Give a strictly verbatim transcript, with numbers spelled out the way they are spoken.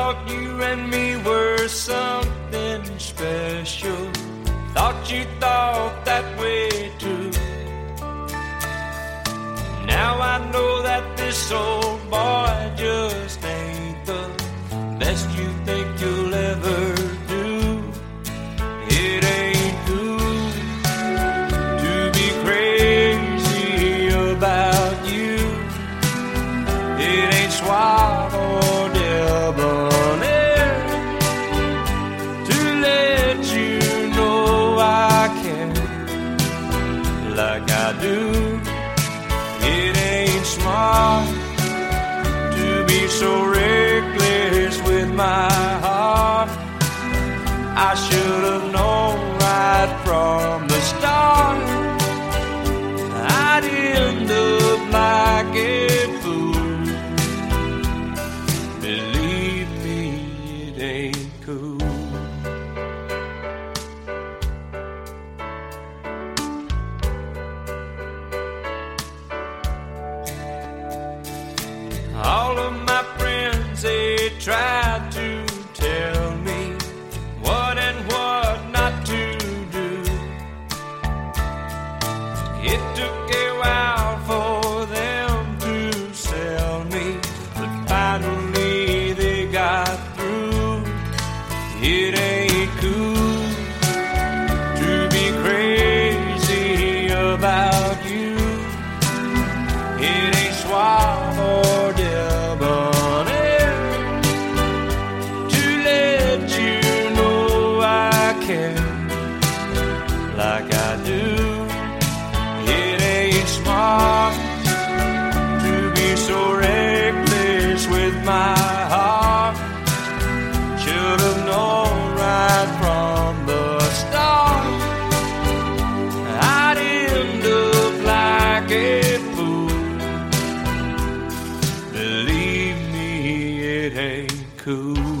thought you and me were something special. Thought you thought that way too. Now I know that this old boy just ain't the best you think you'll ever do. It ain't cool to be crazy about you. It ain't suave or debonair to let you know I care like I do. It ain't smart to be so reckless with my heart. I should have known right from the start I'd end up like a fool. Believe me, it ain't cool. All of my friends, they tried to tell me what and what not to do. It took a while for them to sell me, but finally they got through. It ain't cool to be crazy about you. It ain't suave or debonair to let you know I care like I do. It ain't smart to be so reckless with my heart. Should have known right from the start I'd end up like a fool. Believe me, it ain't cool.